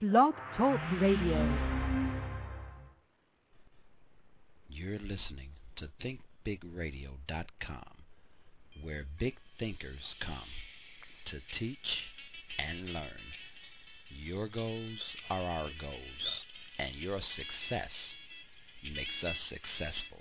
Blog Talk Radio. You're listening to ThinkBigRadio.com, where big thinkers come to teach and learn. Your goals are our goals, and your success makes us successful.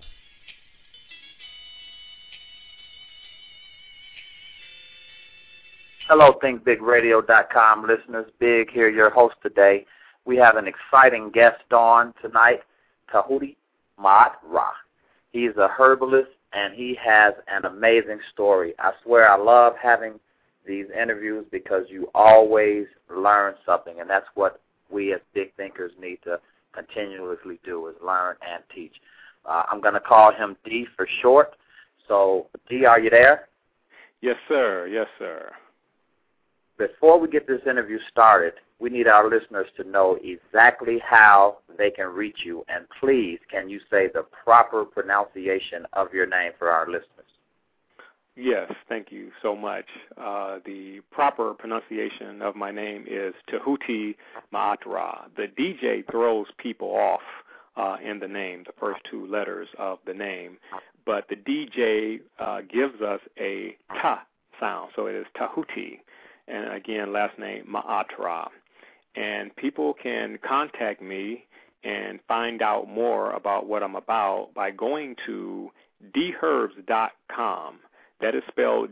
Hello, ThinkBigRadio.com listeners. Big here, your host today. We have an exciting guest on tonight, Tahuti Ma'at-Ra. He's a herbalist, and he has an amazing story. I swear I love having these interviews because you always learn something, and that's what we as big thinkers need to continuously do, is learn and teach. I'm going to call him D for short. So, D, are you there? Yes, sir. Yes, sir. Before we get this interview started, we need our listeners to know exactly how they can reach you. And please, can you say the proper pronunciation of your name for our listeners? Yes, thank you so much. The proper pronunciation of my name is Tahuti Ma'at-Ra. The DJ throws people off in the name, the first two letters of the name. But the DJ gives us a ta sound, so it is Tahuti. And again, last name Ma'at-Ra. And people can contact me and find out more about what I'm about by going to dherbs.com. That is spelled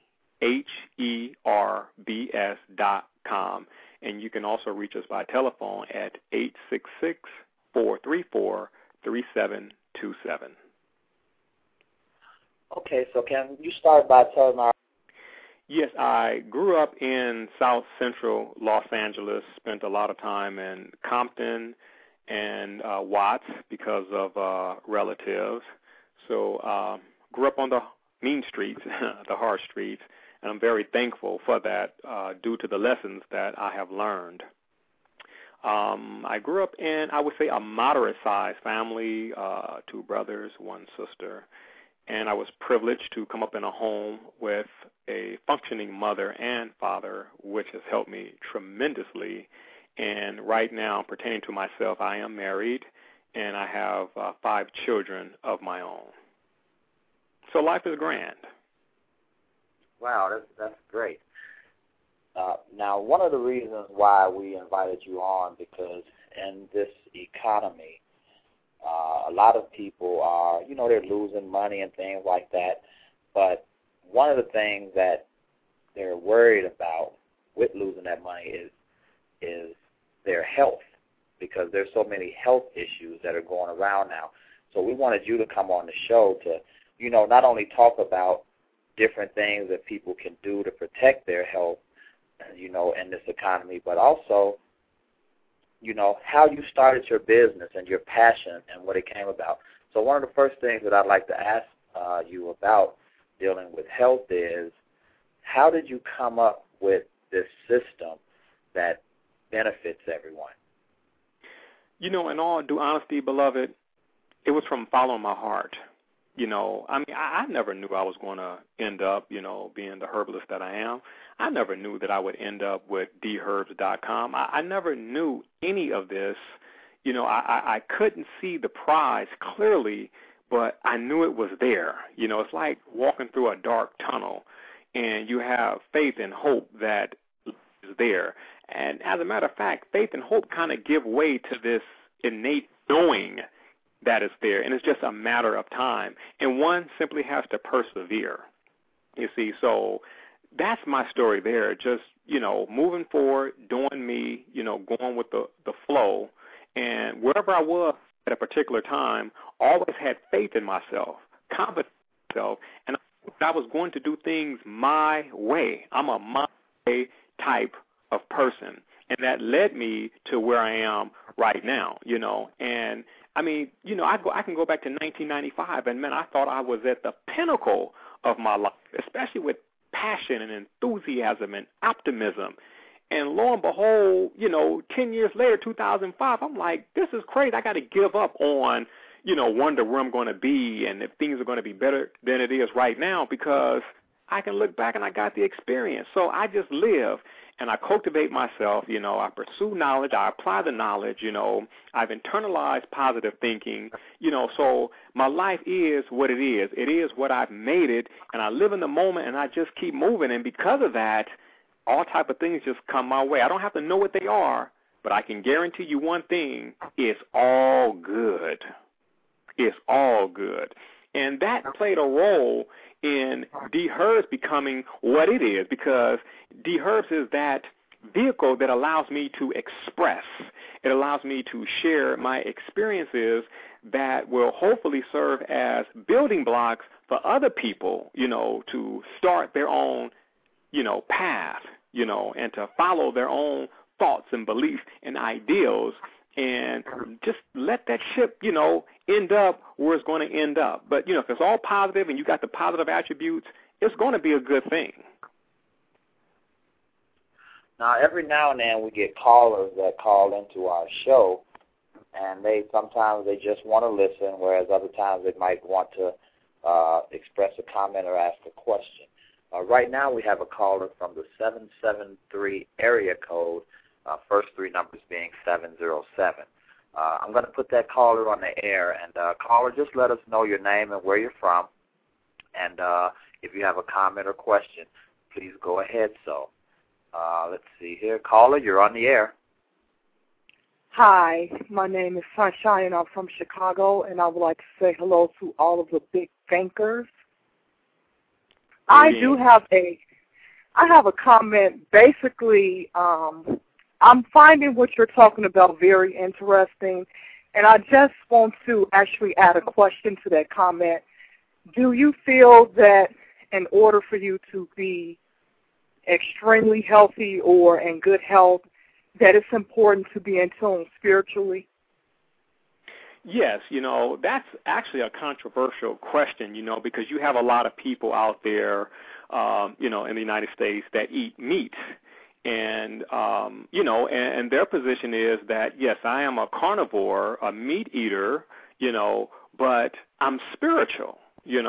DHERBS.com. And you can also reach us by telephone at 866-434-3727. Okay, so can you start by telling our... Yes, I grew up in South Central Los Angeles, spent a lot of time in Compton and Watts because of relatives. So grew up on the mean streets, the hard streets, and I'm very thankful for that due to the lessons that I have learned. I grew up in, I would say, a moderate-sized family, 2 brothers, 1 sister. And I was privileged to come up in a home with a functioning mother and father, which has helped me tremendously. And right now, pertaining to myself, I am married, and I have 5 children of my own. So life is grand. Wow, that's great. Now, one of the reasons why we invited you on, because in this economy, a lot of people are, they're losing money and things like that. But one of the things that they're worried about with losing that money is their health, because there's so many health issues that are going around now. So we wanted you to come on the show to, not only talk about different things that people can do to protect their health, in this economy, but also how you started your business and your passion and what it came about. So one of the first things that I'd like to ask you about dealing with health is, how did you come up with this system that benefits everyone? In all due honesty, beloved, it was from following my heart. I never knew I was going to end up, being the herbalist that I am. I never knew that I would end up with dherbs.com. I never knew any of this. I couldn't see the prize clearly, but I knew it was there. It's like walking through a dark tunnel, and you have faith and hope that is there. And as a matter of fact, faith and hope kind of give way to this innate knowing that is there, and it's just a matter of time. And one simply has to persevere, you see. So that's my story there, just, moving forward, doing me, going with the flow. And wherever I was at a particular time, always had faith in myself, confidence in myself, and I was going to do things my way. I'm a my way type of person, and that led me to where I am right now, And I mean, I can go back to 1995, and, man, I thought I was at the pinnacle of my life, especially with passion and enthusiasm and optimism. And lo and behold, 10 years later, 2005, I'm like, this is crazy. I got to give up on, wonder where I'm going to be and if things are going to be better than it is right now, because I can look back and I got the experience. So I just live. and I cultivate myself. I pursue knowledge. I apply the knowledge. I've internalized positive thinking. So my life is what it is. It is what I've made it, and I live in the moment, and I just keep moving. And because of that, all type of things just come my way. I don't have to know what they are, but I can guarantee you one thing: it's all good. It's all good. And that played a role in D. Herbs becoming what it is, because D. Herbs is that vehicle that allows me to express. It allows me to share my experiences that will hopefully serve as building blocks for other people, to start their own, path, and to follow their own thoughts and beliefs and ideals, and just let that ship, end up where it's going to end up. But, if it's all positive and you got the positive attributes, it's going to be a good thing. Now, every now and then we get callers that call into our show, and sometimes they just want to listen, whereas other times they might want to express a comment or ask a question. Right now we have a caller from the 773 area code, first three numbers being 707. I'm going to put that caller on the air, and caller, just let us know your name and where you're from, and if you have a comment or question, please go ahead. So let's see here. Caller, you're on the air. Hi, my name is Sunshine, and I'm from Chicago, and I would like to say hello to all of the big thinkers. I have a comment. Basically, I'm finding what you're talking about very interesting, and I just want to actually add a question to that comment. Do you feel that in order for you to be extremely healthy or in good health, that it's important to be in tune spiritually? Yes, that's actually a controversial question, because you have a lot of people out there, in the United States that eat meat. And, and their position is that, yes, I am a carnivore, a meat eater, but I'm spiritual,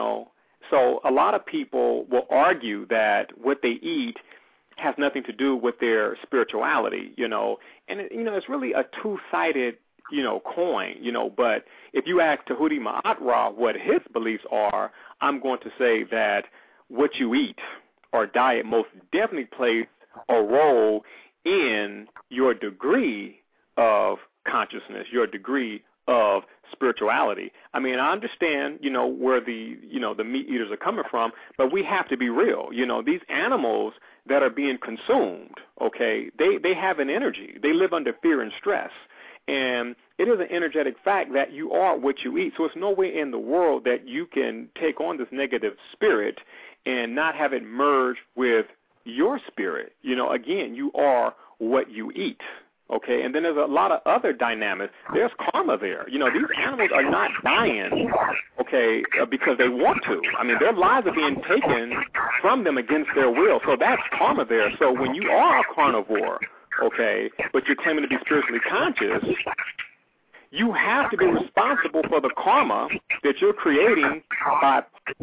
So a lot of people will argue that what they eat has nothing to do with their spirituality, And, it's really a two-sided, coin, But if you ask Tahuti Ma'at what his beliefs are, I'm going to say that what you eat or diet most definitely plays a role in your degree of consciousness, your degree of spirituality. I mean, I understand, where the meat eaters are coming from, but we have to be real. These animals that are being consumed, okay, they have an energy. They live under fear and stress. And it is an energetic fact that you are what you eat. So it's no way in the world that you can take on this negative spirit and not have it merge with your spirit. Again, you are what you eat. Okay, and then there's a lot of other dynamics. There's karma there. These animals are not dying, okay, because they want to. I mean, their lives are being taken from them against their will. So that's karma there. So when you are a carnivore, okay, but you're claiming to be spiritually conscious, you have to be responsible for the karma that you're creating by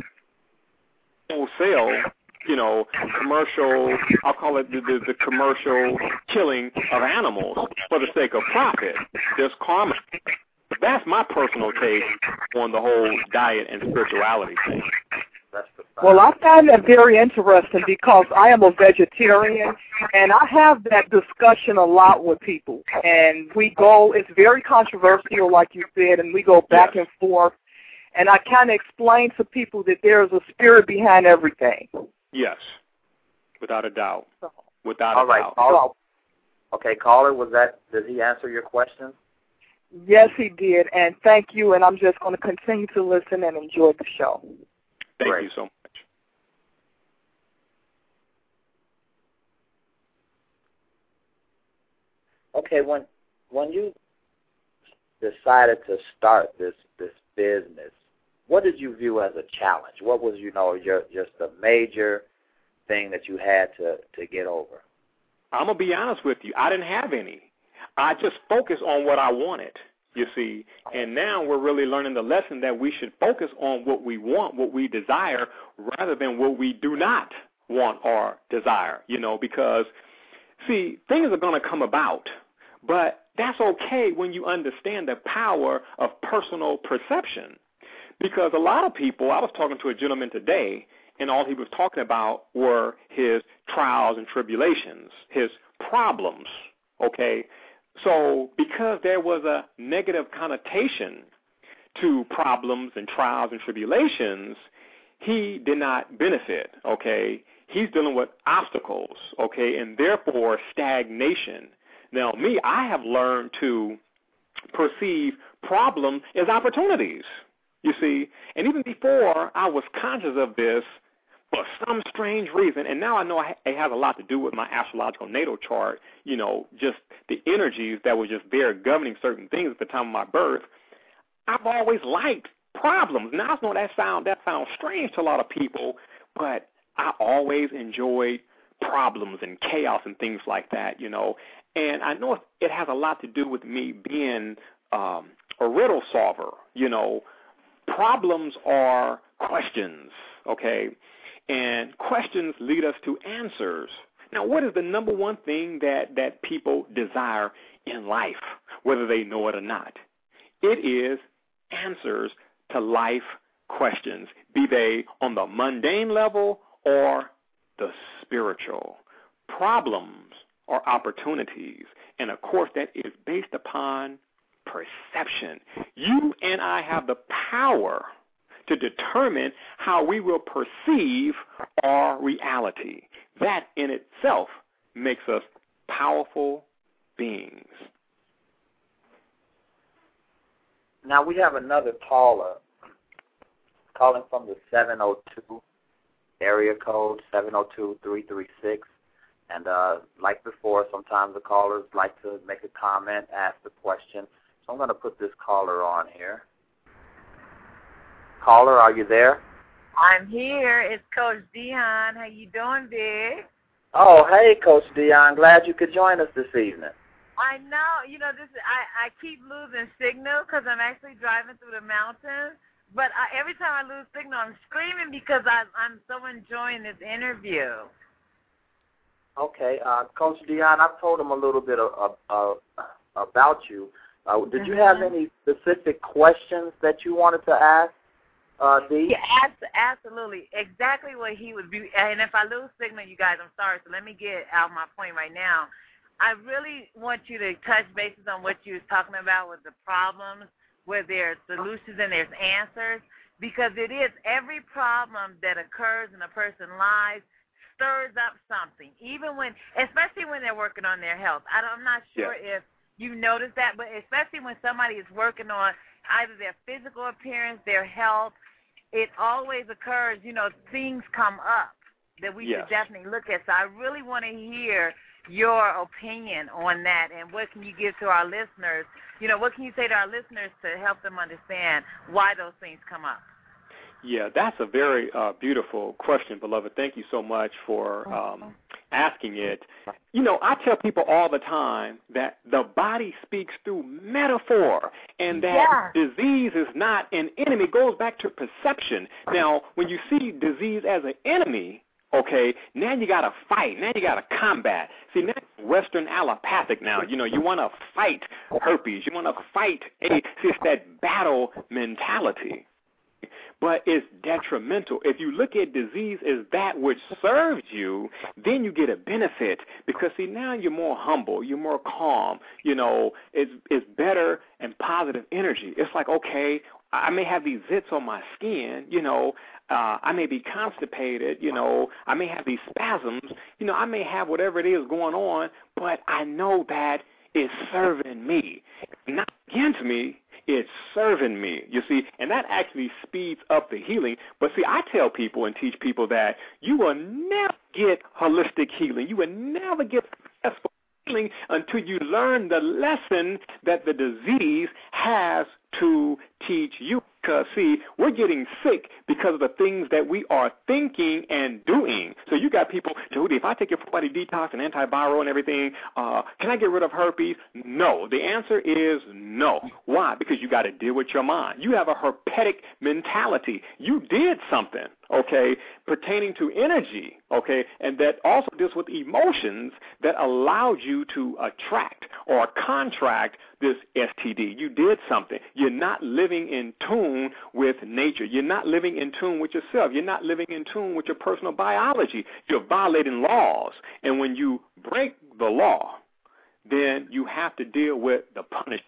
wholesale, commercial, I'll call it the commercial killing of animals for the sake of profit. There's karma. That's my personal take on the whole diet and spirituality thing. Well, I find that very interesting because I am a vegetarian, and I have that discussion a lot with people. And it's very controversial, like you said, and we go back and forth. And I kind of explain to people that there's a spirit behind everything. Yes, without a doubt. All right, caller. Okay, caller, did he answer your question? Yes, he did, and thank you, and I'm just going to continue to listen and enjoy the show. Thank you so much. Okay, when you decided to start this business, what did you view as a challenge? What was, just a major thing that you had to get over? I'm going to be honest with you. I didn't have any. I just focused on what I wanted, you see. And now we're really learning the lesson that we should focus on what we want, what we desire, rather than what we do not want or desire, because See, things are going to come about, but that's okay when you understand the power of personal perception. Because a lot of people, I was talking to a gentleman today, and all he was talking about were his trials and tribulations, his problems, okay? So because there was a negative connotation to problems and trials and tribulations, he did not benefit, okay? He's dealing with obstacles, okay, and therefore stagnation. Now, me, I have learned to perceive problems as opportunities, you see. And even before I was conscious of this, for some strange reason, and now I know it has a lot to do with my astrological natal chart, you know, just the energies that were just there governing certain things at the time of my birth, I've always liked problems. Now, I know that sounds strange to a lot of people, but I always enjoyed problems and chaos and things like that, you know. And I know it has a lot to do with me being a riddle solver, you know. Problems are questions, okay? And questions lead us to answers. Now, what is the number one thing that people desire in life, whether they know it or not? It is answers to life questions, be they on the mundane level or the spiritual. Problems are opportunities, and of course that is based upon perception. You and I have the power to determine how we will perceive our reality. That in itself makes us powerful beings. Now we have another caller calling from the 702 area code, 702-336. And like before, sometimes the callers like to make a comment, ask a question. So I'm going to put this caller on here. Caller, are you there? I'm here. It's Coach Dion. How you doing, Big? Oh, hey, Coach Dion. Glad you could join us this evening. I know. You know, I keep losing signal because I'm actually driving through the mountains. But every time I lose signal, I'm screaming because I'm so enjoying this interview. Okay. Coach Dion, I've told him a little bit about you. Did you have any specific questions that you wanted to ask? Yeah, absolutely. Exactly what he would be. And if I lose signal, you guys, I'm sorry. So let me get out my point right now. I really want you to touch bases on what you were talking about with the problems, where there's solutions and there's answers, because it is every problem that occurs in a person's life stirs up something, especially when they're working on their health. I'm not sure if you noticed that, but especially when somebody is working on either their physical appearance, their health, it always occurs, you know, things come up that we should definitely look at. So I really want to hear your opinion on that, and what can you give to our listeners? You know, what can you say to our listeners to help them understand why those things come up? Yeah, that's a very beautiful question, beloved. Thank you so much for asking it. You know, I tell people all the time that the body speaks through metaphor, and that disease is not an enemy. It goes back to perception. Now, when you see disease as an enemy, okay, now you got to fight. Now you got to combat. See, now Western allopathic now. You know, you want to fight herpes. You want to fight AIDS. See, it's that battle mentality. But it's detrimental. If you look at disease as that which serves you, then you get a benefit, because, see, now you're more humble, you're more calm, you know, it's better and positive energy. It's like, okay, I may have these zits on my skin, you know, I may be constipated, you know, I may have these spasms, you know, I may have whatever it is going on, but I know that it's serving me, not against me. It's serving me, you see, and that actually speeds up the healing. But, see, I tell people and teach people that you will never get holistic healing. You will never get successful healing until you learn the lesson that the disease has to teach you. Because, see, we're getting sick because of the things that we are thinking and doing. So you got people, Jody, if I take your full-body detox and antiviral and everything, can I get rid of herpes? No. The answer is no. Why? Because you got to deal with your mind. You have a herpetic mentality. You did something, okay, pertaining to energy, okay, and that also deals with emotions that allowed you to attract or contract this STD. You did something. You're not living in tune with nature. You're not living in tune with yourself. You're not living in tune with your personal biology. You're violating laws. And when you break the law, then you have to deal with the punishment.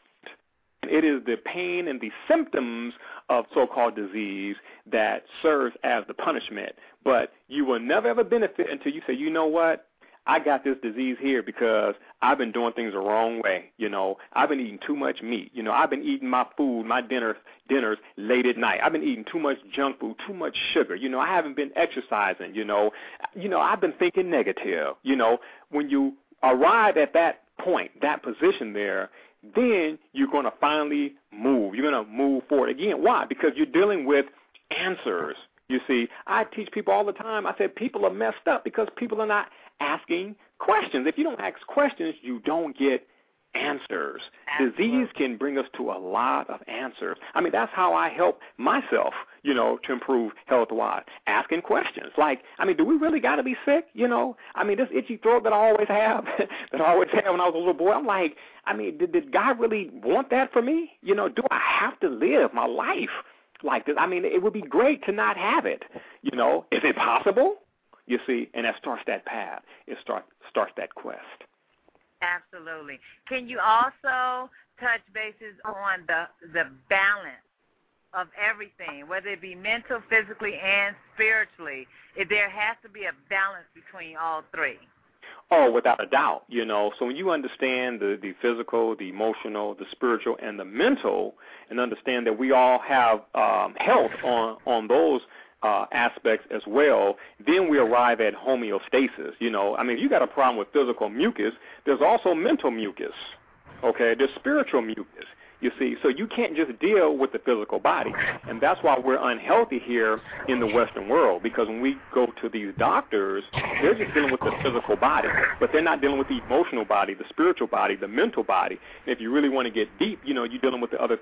It is the pain and the symptoms of so-called disease that serves as the punishment. But you will never, ever benefit until you say, you know what, I got this disease here because I've been doing things the wrong way. You know, I've been eating too much meat. You know, I've been eating my food, my dinners late at night. I've been eating too much junk food, too much sugar. You know, I haven't been exercising. You know, I've been thinking negative. You know, when you arrive at that point, that position there, then you're going to finally move. You're going to move forward. Again, why? Because you're dealing with answers. You see, I teach people all the time. I said people are messed up because people are not asking questions. If you don't ask questions, you don't get answers. Absolutely. Disease can bring us to a lot of answers. I mean, that's how I help myself, you know, to improve health-wise, asking questions. Like, I mean, do we really got to be sick, you know? I mean, this itchy throat that I always have, when I was a little boy, I'm like, I mean, did God really want that for me? You know, do I have to live my life like this? I mean, it would be great to not have it, you know. Is it possible? You see, and that starts that path. It starts that quest. Absolutely. Can you also touch bases on the balance of everything, whether it be mental, physically, and spiritually? If there has to be a balance between all three. Oh, without a doubt, you know. So when you understand the physical, the emotional, the spiritual, and the mental, and understand that we all have health on those aspects as well, then we arrive at homeostasis. You know, I mean, if you got a problem with physical mucus, there's also mental mucus. Okay, there's spiritual mucus. You see, so you can't just deal with the physical body, and that's why we're unhealthy here in the Western world, because when we go to these doctors, they're just dealing with the physical body, but they're not dealing with the emotional body, the spiritual body, the mental body. And if you really want to get deep, you know, you're dealing with the other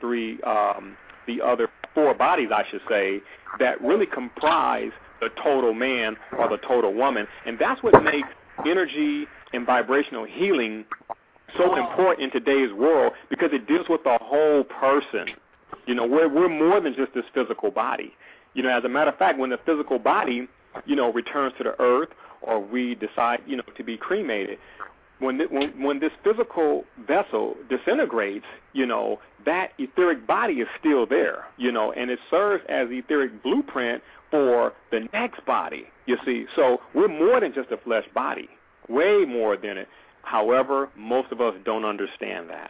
four bodies, I should say, that really comprise the total man or the total woman, and that's what makes energy and vibrational healing so important in today's world, because it deals with the whole person. You know, we're more than just this physical body. You know, as a matter of fact, when the physical body, you know, returns to the earth, or we decide, you know, to be cremated, when this physical vessel disintegrates, you know, that etheric body is still there, you know, and it serves as the etheric blueprint for the next body, you see. So we're more than just a flesh body, way more than it. However, most of us don't understand that.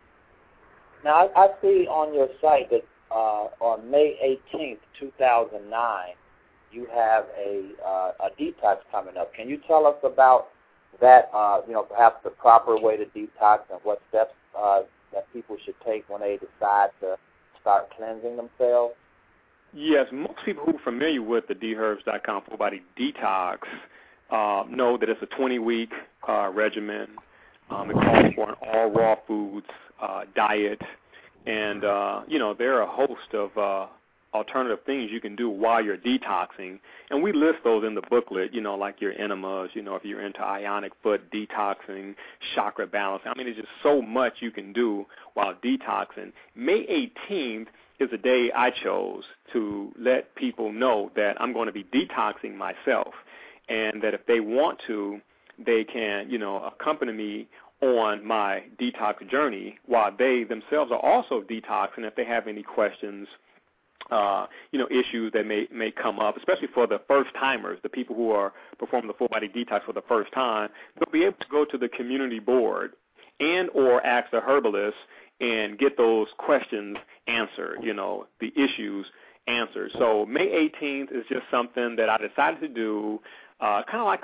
Now, I see on your site that on May 18th, 2009, you have a detox coming up. Can you tell us about that, you know, perhaps the proper way to detox and what steps that people should take when they decide to start cleansing themselves? Yes, most people who are familiar with the dherbs.com full body detox know that it's a 20-week regimen. It calls for an all raw foods diet, and you know, there are a host of alternative things you can do while you're detoxing, and we list those in the booklet, you know, like your enemas, you know, if you're into ionic foot detoxing, chakra balancing. I mean, there's just so much you can do while detoxing. May 18th is a day I chose to let people know that I'm going to be detoxing myself, and that if they want to, they can, you know, accompany me on my detox journey while they themselves are also detoxing. If they have any questions, you know, issues that may come up, especially for the first timers, the people who are performing the full body detox for the first time, they'll be able to go to the community board and or ask the herbalist and get those questions answered, you know, the issues answered. So May 18th is just something that I decided to do, kind of like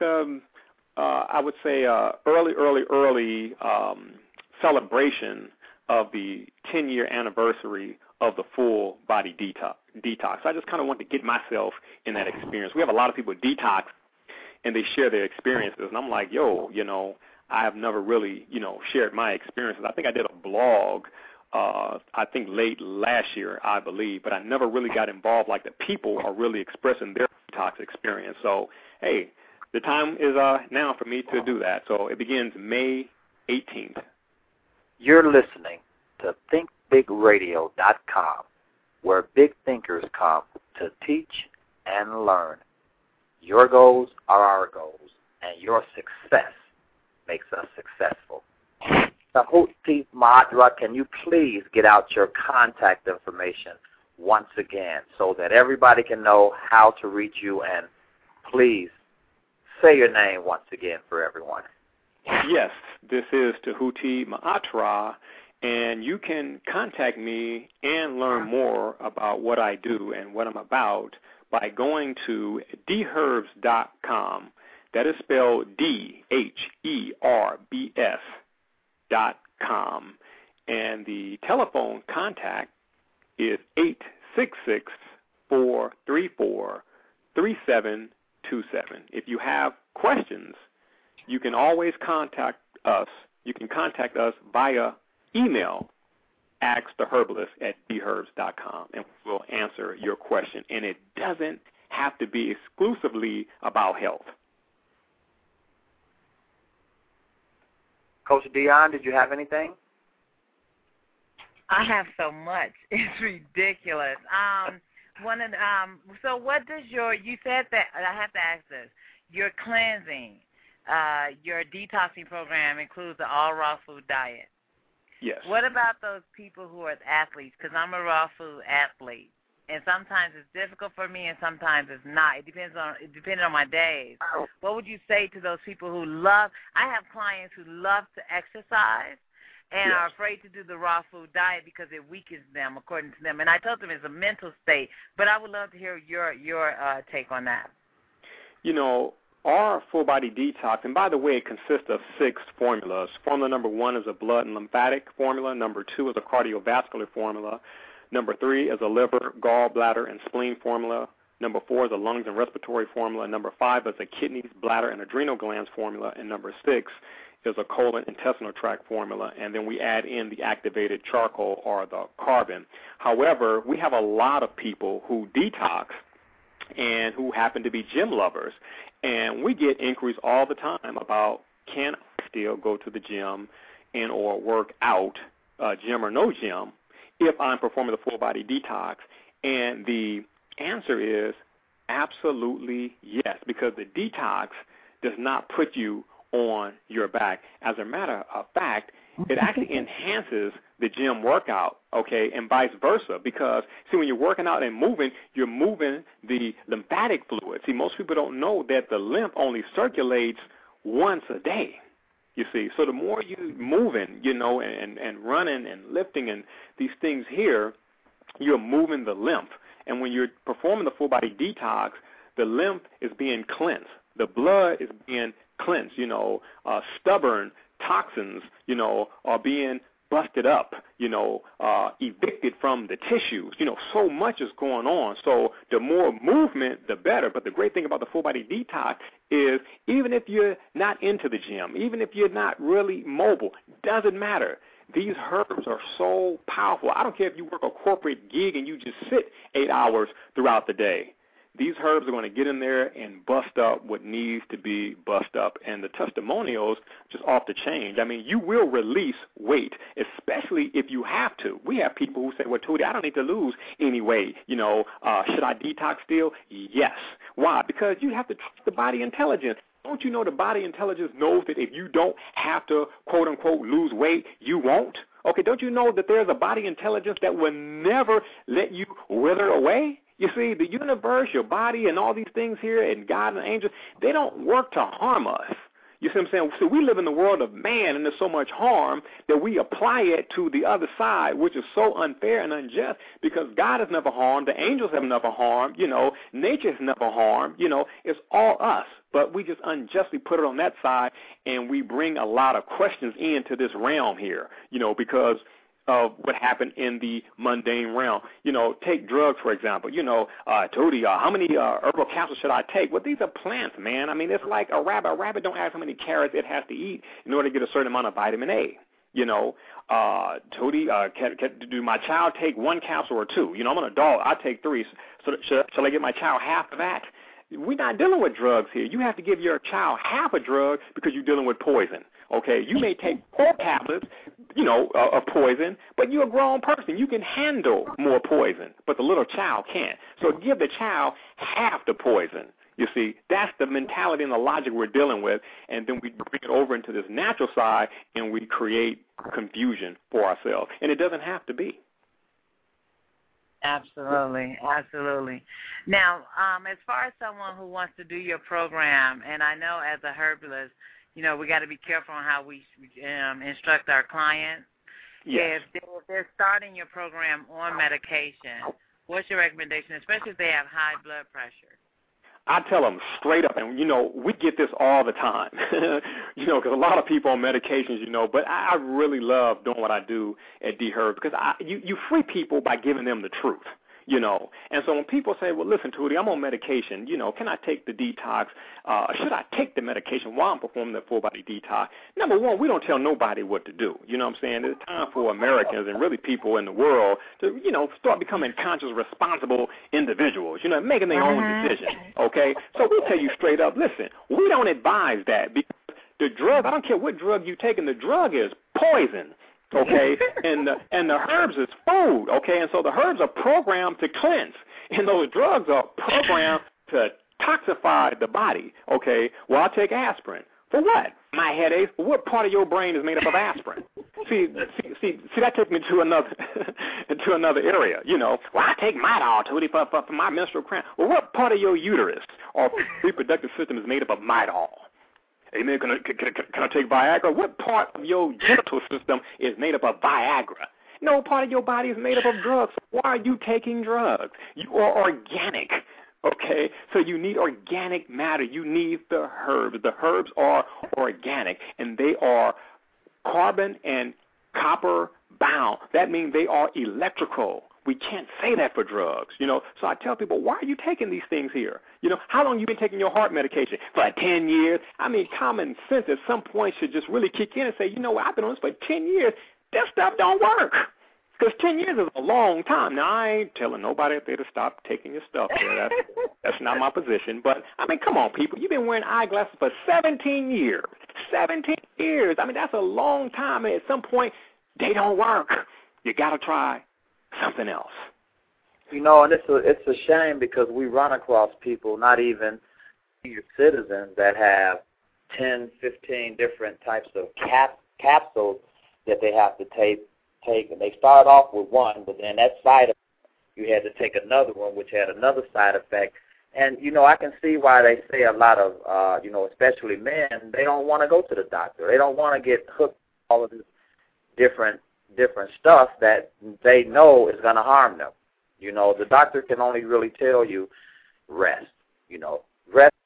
I would say early celebration of the 10-year anniversary of the full body detox. I just kind of want to get myself in that experience. We have a lot of people detox, and they share their experiences, and I'm like, yo, you know, I have never really, you know, shared my experiences. I think I did a blog, I think late last year, I believe, but I never really got involved like the people are really expressing their detox experience. So, hey, the time is now for me to do that. So it begins May 18th. You're listening to ThinkBigRadio.com, where big thinkers come to teach and learn. Your goals are our goals, and your success makes us successful. Tahuti Madra, can you please get out your contact information once again so that everybody can know how to reach you, and please say your name once again for everyone. Yes, this is Tahuti Ma'atra, and you can contact me and learn more about what I do and what I'm about by going to dherbs.com. That is spelled DHERBS.com. And the telephone contact is 866-434-3727. If you have questions, you can always contact us. You can contact us via email, asktheherbalist@dherbs.com, and we'll answer your question. And it doesn't have to be exclusively about health. Coach Dion, did you have anything? I have so much. It's ridiculous. So what does you said that, I have to ask this, your cleansing, your detoxing program includes the all raw food diet. Yes. What about those people who are athletes? Because I'm a raw food athlete, and sometimes it's difficult for me, and sometimes it's not. It depends on my days. What would you say to those people who love? I have clients who love to exercise and are afraid to do the raw food diet because it weakens them, according to them. And I told them it's a mental state, but I would love to hear your take on that. You know, our full body detox, and by the way, it consists of 6 formulas. Formula number 1 is a blood and lymphatic formula. Number 2 is a cardiovascular formula. Number 3 is a liver, gallbladder, and spleen formula. Number 4 is a lungs and respiratory formula. Number 5 is a kidneys, bladder, and adrenal glands formula. And number 6 is a colon intestinal tract formula. And then we add in the activated charcoal or the carbon. However, we have a lot of people who detox and who happen to be gym lovers. And we get inquiries all the time about, can I still go to the gym and or work out, gym or no gym, if I'm performing the full body detox? And the answer is absolutely yes, because the detox does not put you on your back. As a matter of fact, it actually enhances the gym workout, okay, and vice versa, because, see, when you're working out and moving, you're moving the lymphatic fluid. See, most people don't know that the lymph only circulates once a day, you see. So the more you moving, you know, and running and lifting and these things here, you're moving the lymph. And when you're performing the full-body detox, the lymph is being cleansed. The blood is being cleansed, you know, stubborn toxins, you know, are being busted up, you know, evicted from the tissues. You know, so much is going on. So the more movement, the better. But the great thing about the full-body detox is even if you're not into the gym, even if you're not really mobile, doesn't matter. These herbs are so powerful. I don't care if you work a corporate gig and you just sit 8 hours throughout the day. These herbs are going to get in there and bust up what needs to be bust up. And the testimonials just off the chain. I mean, you will release weight, especially if you have to. We have people who say, well, Tootie, I don't need to lose any weight. You know, should I detox still? Yes. Why? Because you have to trust the body intelligence. Don't you know the body intelligence knows that if you don't have to, quote, unquote, lose weight, you won't? Okay, don't you know that there's a body intelligence that will never let you wither away? You see, the universe, your body, and all these things here, and God and angels, they don't work to harm us. You see what I'm saying? So we live in the world of man, and there's so much harm that we apply it to the other side, which is so unfair and unjust, because God has never harmed, the angels have never harmed, you know, nature has never harmed, you know, it's all us. But we just unjustly put it on that side, and we bring a lot of questions into this realm here, you know, because of what happened in the mundane realm. You know, take drugs, for example. You know, Tootie, how many herbal capsules should I take? Well, these are plants, man. I mean, it's like a rabbit. A rabbit don't ask how many carrots it has to eat in order to get a certain amount of vitamin A. You know, Tootie, do my child take 1 capsule or 2? You know, I'm an adult. I take 3. So shall I give my child half of that? we're not dealing with drugs here. You have to give your child half a drug because you're dealing with poison. Okay, you may take 4 tablets, of poison, but you're a grown person. You can handle more poison, but the little child can't. So give the child half the poison. You see, that's the mentality and the logic we're dealing with, and then we bring it over into this natural side, and we create confusion for ourselves. And it doesn't have to be. Absolutely, absolutely. Now, as far as someone who wants to do your program, and I know as a herbalist, we got to be careful on how we instruct our clients. Yes. If they're starting your program on medication, what's your recommendation, especially if they have high blood pressure? I tell them straight up, and, we get this all the time, because a lot of people on medications, but I really love doing what I do at D-Herb because you free people by giving them the truth. And so when people say, well, listen, Tootie, I'm on medication, can I take the detox? Should I take the medication while I'm performing the full-body detox? Number one, we don't tell nobody what to do. You know what I'm saying? It's time for Americans and really people in the world to, start becoming conscious, responsible individuals, making their own decisions, okay? So we tell you straight up, listen, we don't advise that because the drug, I don't care what drug you're taking, the drug is poison. Okay, and the herbs is food, okay, and so the herbs are programmed to cleanse, and those drugs are programmed to toxify the body, okay. Well, I take aspirin. For what? My headaches. What part of your brain is made up of aspirin? See, that takes me to another area, Well, I take Midol, Tootie, for my menstrual cramp. Well, what part of your uterus or reproductive system is made up of Midol? Amen. Can I take Viagra? What part of your genital system is made up of Viagra? No part of your body is made up of drugs. Why are you taking drugs? You are organic, okay? So you need organic matter. You need the herbs. The herbs are organic, and they are carbon and copper bound. That means they are electrical. We can't say that for drugs, So I tell people, why are you taking these things here? How long have you been taking your heart medication? For 10 years? I mean, common sense at some point should just really kick in and say, I've been on this for 10 years. This stuff don't work. Because 10 years is a long time. Now, I ain't telling nobody if they to stop taking your stuff there. That's not my position. But, I mean, come on, people. You've been wearing eyeglasses for 17 years. 17 years. I mean, that's a long time. And at some point, they don't work. You got to try something else. And it's a shame because we run across people, not even senior citizens, that have 10, 15 different types of capsules that they have to take. And they start off with one, but then that side effect, you had to take another one, which had another side effect. And, I can see why they say a lot of, especially men, they don't want to go to the doctor. They don't want to get hooked on all of this different stuff that they know is going to harm them. The doctor can only really tell you rest. Rest,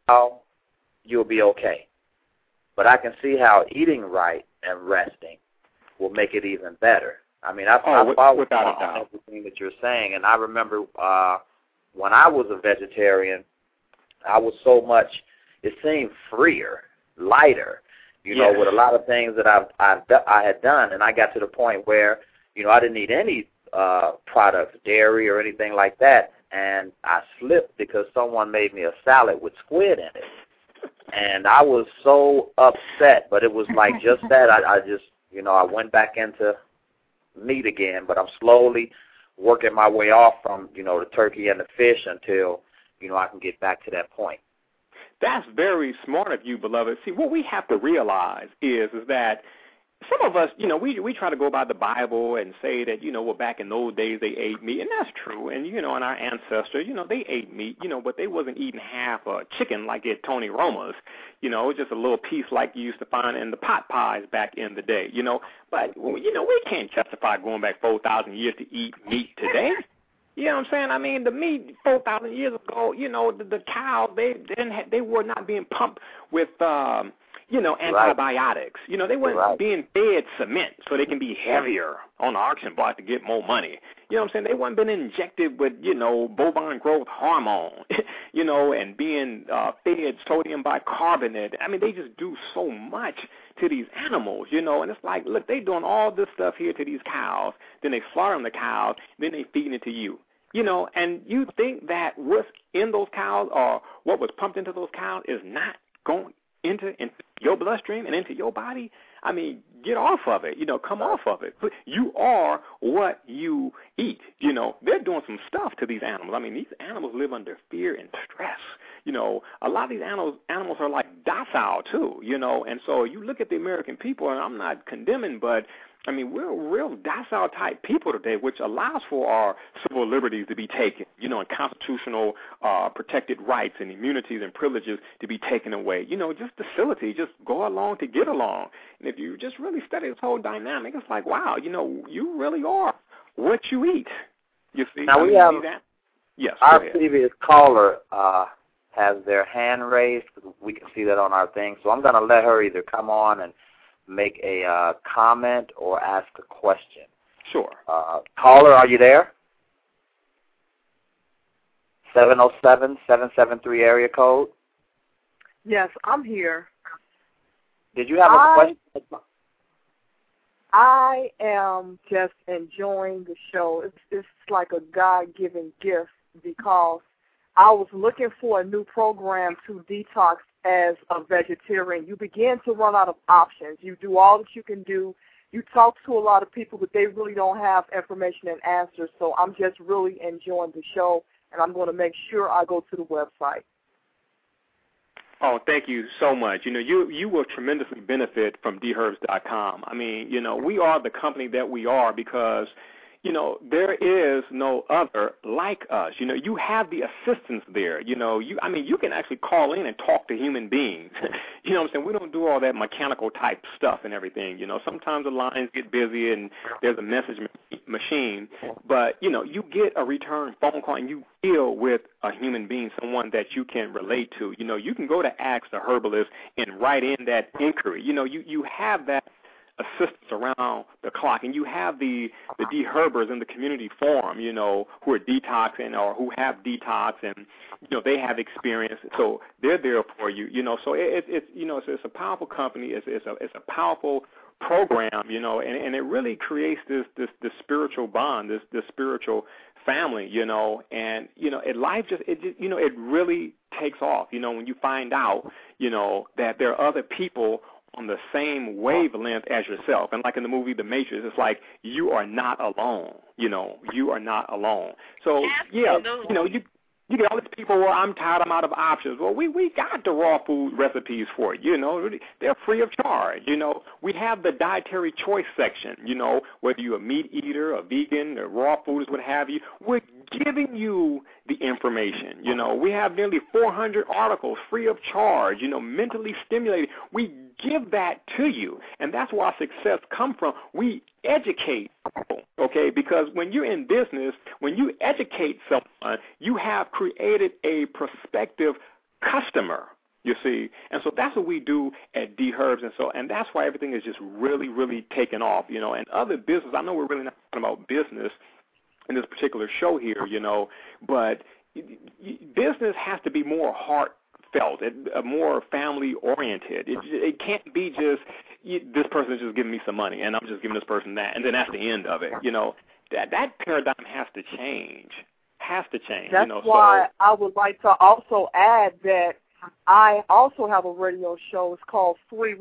you'll be okay. But I can see how eating right and resting will make it even better. I mean, I follow everything that you're saying, and I remember when I was a vegetarian, I was so much, it seemed freer, lighter, with a lot of things that I had done, and I got to the point where, I didn't eat any products, dairy or anything like that, and I slipped because someone made me a salad with squid in it. And I was so upset, but it was like just that. I just, I went back into meat again, but I'm slowly working my way off from, the turkey and the fish until, I can get back to that point. That's very smart of you, beloved. See, what we have to realize is that some of us, we try to go by the Bible and say that, well, back in those days they ate meat, and that's true. And, and our ancestors, they ate meat, but they wasn't eating half a chicken like at Tony Roma's, just a little piece like you used to find in the pot pies back in the day, But, we can't justify going back 4,000 years to eat meat today. You know what I'm saying? I mean, the meat 4,000 years ago, the cows, they were not being pumped with antibiotics. They weren't being fed cement so they can be heavier on the auction block to get more money. You know what I'm saying? They weren't being injected with, bovine growth hormone, and being fed sodium bicarbonate. I mean, they just do so much to these animals, and it's like, look, they doing all this stuff here to these cows, then they slaughtering the cows, then they feeding it to you. You know, and you think that what's in those cows or what was pumped into those cows is not going into your bloodstream and into your body? I mean, get off of it. You know, come off of it. You are what you eat. You know, they're doing some stuff to these animals. I mean, these animals live under fear and stress. You know, a lot of these animals are like docile too, you know, and so you look at the American people, and I'm not condemning, but I mean, we're real docile type people today, which allows for our civil liberties to be taken, you know, and constitutional protected rights and immunities and privileges to be taken away. You know, just docility, just go along to get along. And if you just really study this whole dynamic, it's like, wow, you know, you really are what you eat. You see? Now we have yes, our previous caller has their hand raised. We can see that on our thing. So I'm going to let her either come on and make a comment or ask a question. Sure. Caller, are you there? 707-773 area code. Yes, I'm here. Did you have a question? I am just enjoying the show. It's like a God-given gift because I was looking for a new program to detox as a vegetarian. You begin to run out of options. You do all that you can do. You talk to a lot of people, but they really don't have information and answers. So I'm just really enjoying the show, and I'm going to make sure I go to the website. Oh, thank you so much. You know, you will tremendously benefit from dherbs.com. I mean, you know, we are the company that we are because, you know, there is no other like us. You know, you have the assistance there. You know, you can actually call in and talk to human beings. You know what I'm saying? We don't do all that mechanical type stuff and everything. You know, sometimes the lines get busy and there's a message machine, but, you know, you get a return phone call and you deal with a human being, someone that you can relate to. You know, you can go to Ask the Herbalist and write in that inquiry. You know, you have that assistance around the clock, and you have the deherbers in the community forum, you know, who are detoxing or who have detox, and you know they have experience, so they're there for you, you know. So it's you know it's a powerful company, it's a powerful program, you know, and it really creates this spiritual bond, this spiritual family, you know, and you know life just you know it really takes off, you know, when you find out, you know, that there are other people on the same wavelength as yourself. And like in the movie The Matrix, it's like you are not alone. You know, you are not alone. So, yeah, you know, you get all these people, well, I'm tired, I'm out of options. Well, we got the raw food recipes for you, you know. They're free of charge, you know. We have the dietary choice section, you know, whether you're a meat eater, a vegan, or raw fooders, what have you. We're giving you the information, you know. We have nearly 400 articles free of charge, you know, mentally stimulated. We give that to you, and that's where our success comes from. We educate people, okay, because when you're in business, when you educate someone, you have created a prospective customer, you see, and so that's what we do at dHerbs, and that's why everything is just really, really taking off, you know, and other business, I know we're really not talking about business in this particular show here, you know, but business has to be more heartfelt, more family-oriented. It can't be just this person is just giving me some money, and I'm just giving this person that, and then that's the end of it. You know, that paradigm has to change. That's why I would like to also add that I also have a radio show. It's called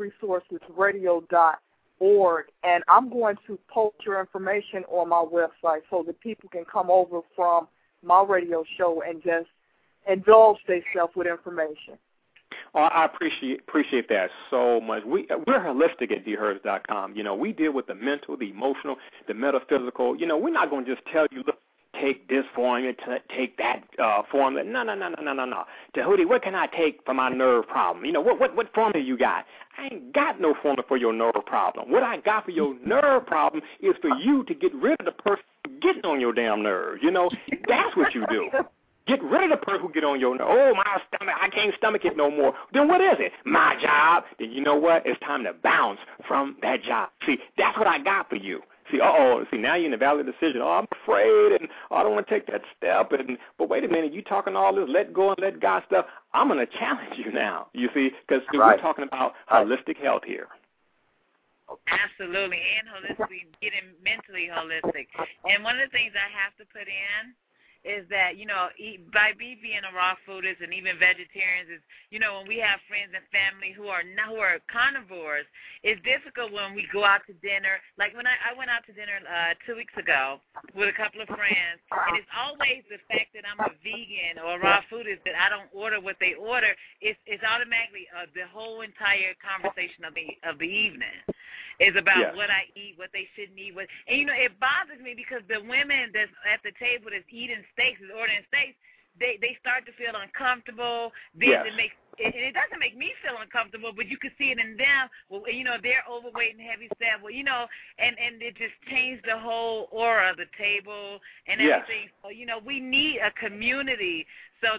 freeresourcesradio.org, and I'm going to post your information on my website so that people can come over from my radio show and just indulge themselves with information. Oh, I appreciate that so much. We're holistic at dherbs.com. You know, we deal with the mental, the emotional, the metaphysical. You know, we're not going to just tell you, look, take this formula, take that formula. No. Tahuti, what can I take for my nerve problem? You know, what formula you got? I ain't got no formula for your nerve problem. What I got for your nerve problem is for you to get rid of the person getting on your damn nerves. You know, that's what you do. Get rid of the person who get on your nerves. Oh, my stomach, I can't stomach it no more. Then what is it? My job. Then you know what? It's time to bounce from that job. See, that's what I got for you. See, now you're in a valid decision. Oh, I'm afraid, and I don't want to take that step. But wait a minute, you talking all this let go and let God stuff. I'm going to challenge you now, you see, because we're talking about holistic health here. Absolutely, and holistically, getting mentally holistic. And one of the things I have to put in is that, by me being a raw foodist and even vegetarians, is, when we have friends and family who are carnivores, it's difficult when we go out to dinner. Like when I went out to dinner 2 weeks ago with a couple of friends, and it's always the fact that I'm a vegan or a raw foodist that I don't order what they order. It's automatically the whole entire conversation of the evening is about what I eat, what they shouldn't eat. And, it bothers me because the women that's at the table that's eating steaks, is ordering steaks, they start to feel uncomfortable. Then it doesn't make me feel uncomfortable, but you can see it in them. Well, they're overweight and heavy set. Well, and it just changed the whole aura of the table and everything. So, we need a community. So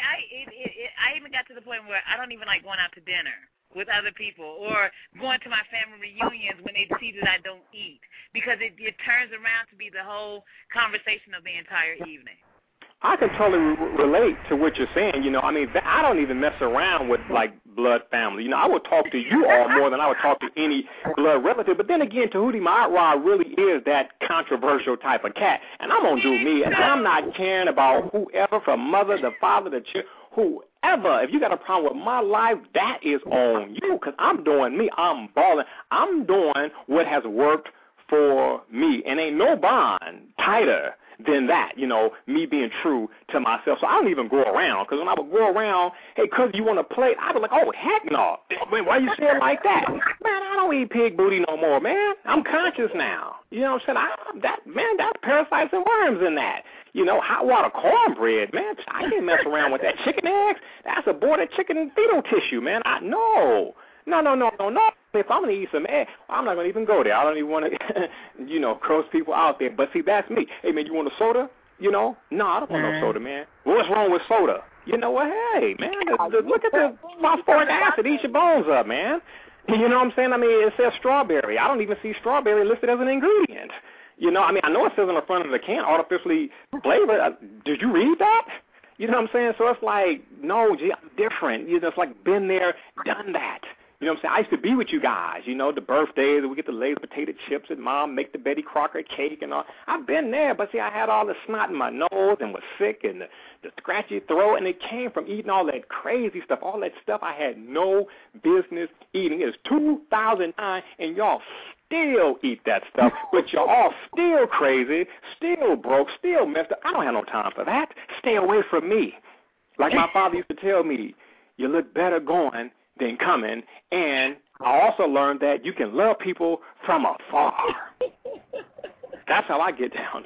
I even got to the point where I don't even like going out to dinner with other people or going to my family reunions when they see that I don't eat, because it turns around to be the whole conversation of the entire evening. I can totally relate to what you're saying. I don't even mess around with, like, blood family. I would talk to you all more than I would talk to any blood relative. But then again, Tahuti Ma'atwa really is that controversial type of cat. And I'm going to do me. And I'm not caring about whoever, from mother to father to child, whoever. If you got a problem with my life, that is on you, because I'm doing me. I'm balling. I'm doing what has worked for me. And ain't no bond tighter than that, me being true to myself. So I don't even go around, because when I would go around, hey, cuz you want to play, I'd be like, oh, heck no. Man, why you say it like that? Man, I don't eat pig booty no more, man. I'm conscious now. You know what I'm saying? That's parasites and worms in that. Hot water cornbread, man. I can't mess around with that. Chicken eggs, that's aborted chicken fetal tissue, man. No. If I'm going to eat some egg, I'm not going to even go there. I don't even want to, cross people out there. But see, that's me. Hey, man, you want a soda? No, I don't want no soda, man. What's wrong with soda? You know what? Hey, man, look at the phosphoric acid. Eat your bones up, man. You know what I'm saying? I mean, it says strawberry. I don't even see strawberry listed as an ingredient. I know it says on the front of the can, artificially flavored. Did you read that? You know what I'm saying? So it's like, no, gee, I'm different. It's like been there, done that. You know what I'm saying? I used to be with you guys, the birthdays, we get the Lay's potato chips and Mom make the Betty Crocker cake and all. I've been there, but see, I had all the snot in my nose and was sick and the scratchy throat, and it came from eating all that crazy stuff, all that stuff I had no business eating. It's 2009, and y'all still eat that stuff, but y'all all still crazy, still broke, still messed up. I don't have no time for that. Stay away from me. Like my father used to tell me, you look better going than coming, and I also learned that you can love people from afar. That's how I get down.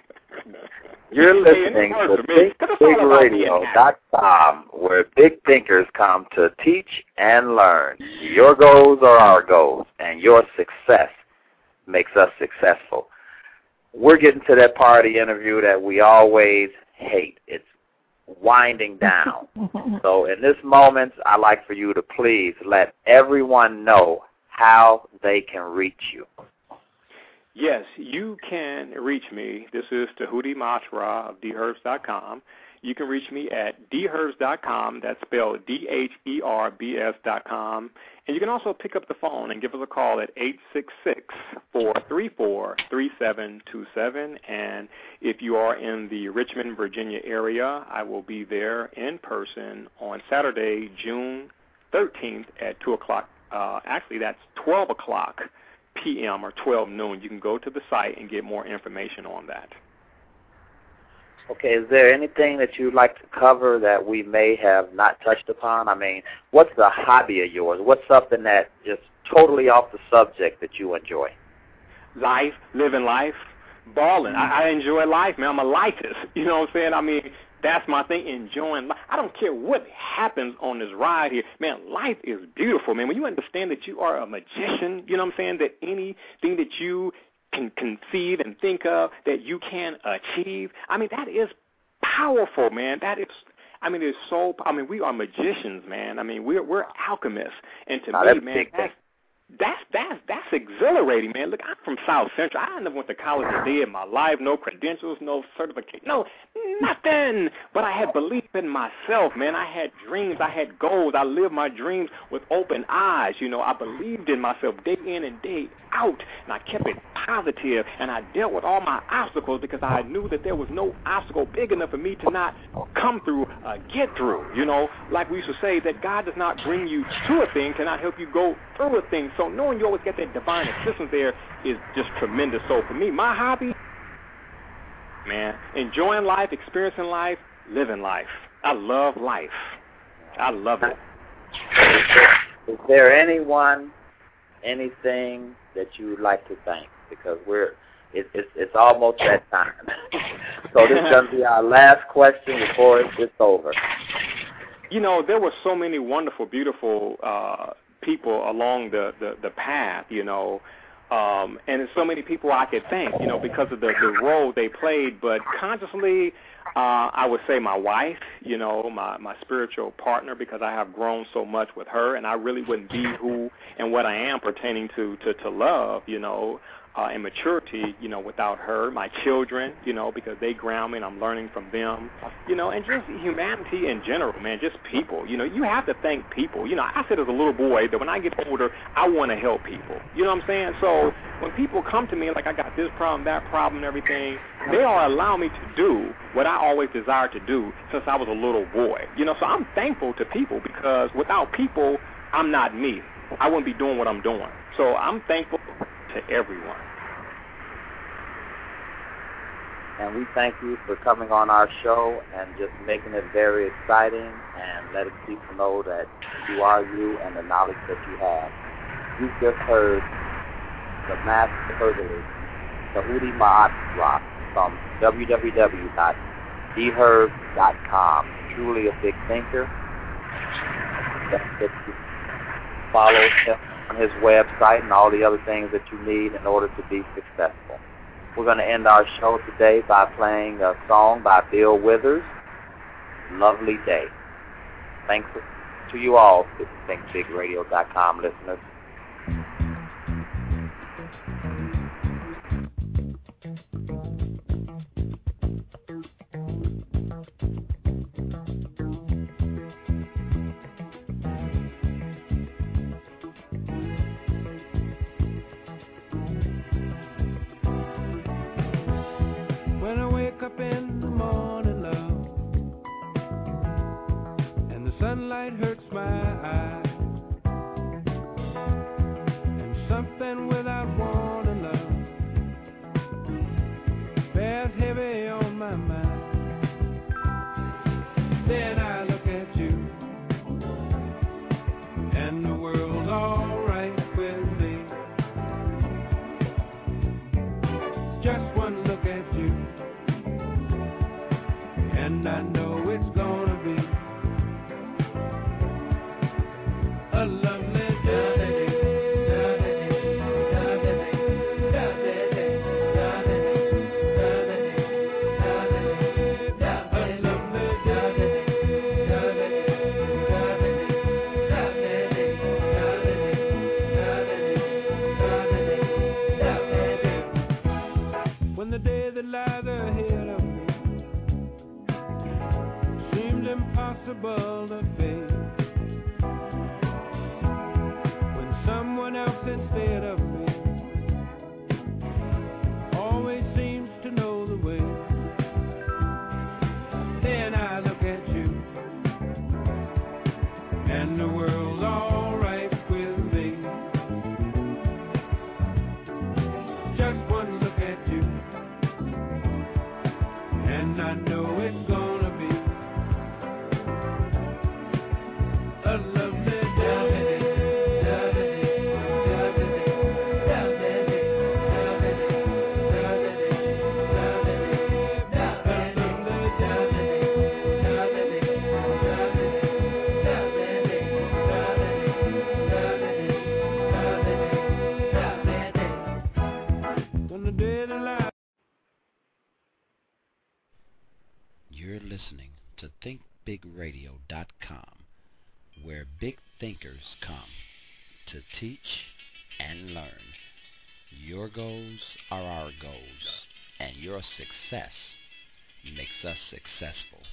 You're listening to BigThinkRadio.com, where big thinkers come to teach and learn. Your goals are our goals, and your success makes us successful. We're getting to that part of the interview that we always hate. It's winding down. So in this moment, I'd like for you to please let everyone know how they can reach you. Yes, you can reach me. This is Tahuti Ma'atwa of dherbs.com. You can reach me at dherbs.com. That's spelled DHERBS.com. And you can also pick up the phone and give us a call at 866-434-3727. And if you are in the Richmond, Virginia area, I will be there in person on Saturday, June 13th at 2 o'clock. Actually, that's 12 o'clock p.m. or 12 noon. You can go to the site and get more information on that. Okay, is there anything that you'd like to cover that we may have not touched upon? I mean, what's the hobby of yours? What's something that just totally off the subject that you enjoy? Life, living life, balling. I enjoy life, man. I'm a lifeist. You know what I'm saying? I mean, that's my thing, enjoying life. I don't care what happens on this ride here. Man, life is beautiful, man. When you understand that you are a magician, you know what I'm saying, that anything that you can conceive and think of that you can achieve, I mean, that is powerful, man. That is, I mean, it's so, I mean, we are magicians, man. I mean, we're alchemists. And to me, man, that's exhilarating, man. Look, I'm from South Central. I never went to college a day in my life, no credentials, no certification, no, nothing. But I had belief in myself, man. I had dreams. I had goals. I lived my dreams with open eyes. You know, I believed in myself day in and day out, and I kept it positive, and I dealt with all my obstacles because I knew that there was no obstacle big enough for me to not come through, get through. You know, like we used to say, that God does not bring you to a thing to not help you go through a thing. So knowing you always get that divine assistance there is just tremendous. So for me, my hobby, man, enjoying life, experiencing life, living life. I love life. I love it. Is there anyone, anything that you would like to thank? Because it's almost that time. So this is going to be our last question before it's over. You know, there were so many wonderful, beautiful people along the path, you know, and there's so many people I could thank, you know, because of the role they played. But consciously, I would say my wife, you know, my spiritual partner, because I have grown so much with her, and I really wouldn't be who and what I am pertaining to love, you know, and maturity, you know, without her. My children, you know, because they ground me and I'm learning from them, you know, and just humanity in general, man, just people. You know, you have to thank people. You know, I said as a little boy that when I get older, I want to help people. You know what I'm saying? So when people come to me like I got this problem, that problem, and everything, they are allowing me to do what I always desired to do since I was a little boy. You know, so I'm thankful to people because without people, I'm not me. I wouldn't be doing what I'm doing. So I'm thankful to everyone. And we thank you for coming on our show and just making it very exciting and letting people know that you are you and the knowledge that you have. You've just heard the master herbalist, Tahuti Ma'at from www.theherb.com. Truly a big thinker. Follow him on his website and all the other things that you need in order to be successful. We're going to end our show today by playing a song by Bill Withers, Lovely Day. Thanks to you all, ThinkBigRadio.com listeners. Up in the morning, love, and the sunlight hurts my eyes, and something without warning, love, bears heavy on my mind. Then I look at you, and the world's all right with me. Just one look at you, and I know it's gonna be a lovely day. When the day that lies ahead of me seems impossible to face, when someone else instead of me always seems to know the way, then I look at you, and the world's all right with me. Just one look at you, and I know it's gonna be a lovely day. When the day that lies. You're listening to ThinkBigRadio.com, where big thinkers come to teach and learn. Your goals are our goals, and your success makes us successful.